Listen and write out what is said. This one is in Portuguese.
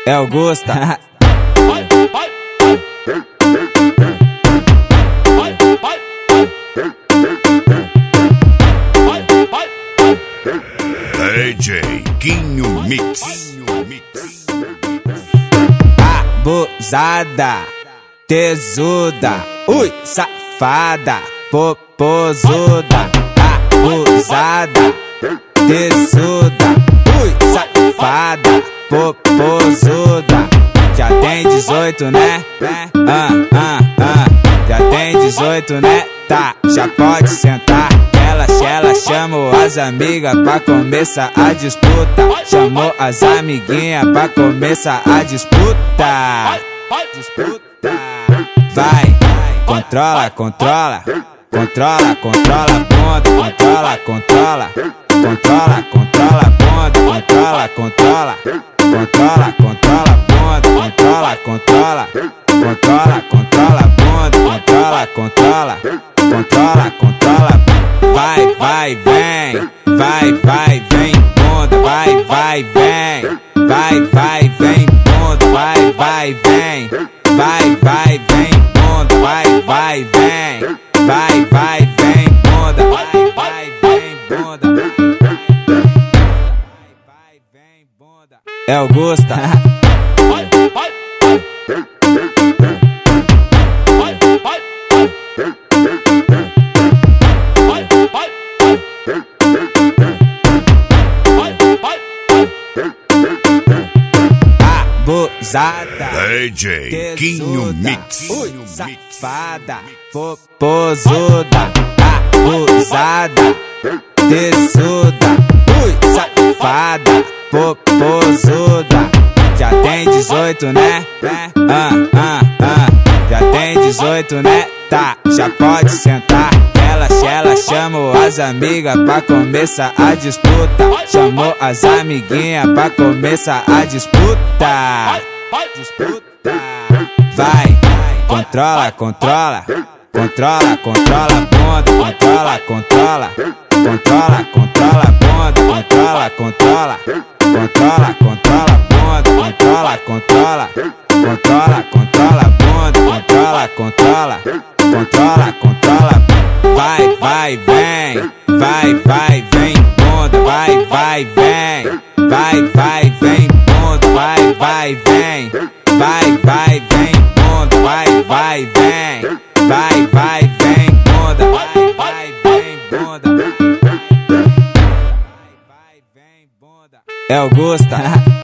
É o Gusta. DJ Quinho Mix. Abusada, tesuda, ui, safada, popozuda. Abusada, tesuda, ui, safada, popozuda. Já tem 18, né? Já tem 18, né? Tá, já pode sentar. Ela chamou as amigas pra começar a disputa. Chamou as amiguinhas pra começar a disputa. Vai, controla, controla. Controla, controla a bunda. Controla, controla. Controla, controla a bunda. Controla, controla. Controla, controla a bunda. Controla, controla. Controla, controla a bunda. Controla, controla. Controla, controla. Vai, vai, vem. Vai, vai, vem, bunda. Vai, vai, vem. Vai, vai, vem, bunda. Vai, vai, vem. Vai, vai, vem, bunda. Vai, vai, vem. Vai, vai, vem, bunda. Vai, vai, vem, bunda. É o Gusta. Abusada, DJ Quinho Mix. Ui, safada, popozuda. Abusada, tesuda, ui, safada, popozuda. Já tem 18, né? Já tem 18, né? Tá, já pode sentar. Ela chamou as amigas pra começar a disputa. Chamou as amiguinhas pra começar a disputa. Vai, controla, controla. Controla, controla a bunda. Controla, controla. Controla, controla a bunda. Controla, controla. Controla, controla a bunda. Controla, controla. Controla, controla a bunda. Controla, controla. Controla, controla. Vai, vai, vem. Vai, vai, vem, bunda. Vai, vai, vem. Vai, vai, vem, bunda. Vai, vai, vem. Vai, vai, vem, bunda. Vai, vai, vem. Vai, vai, vem, bunda. Vai, vai, vem, bunda. É o Gusta.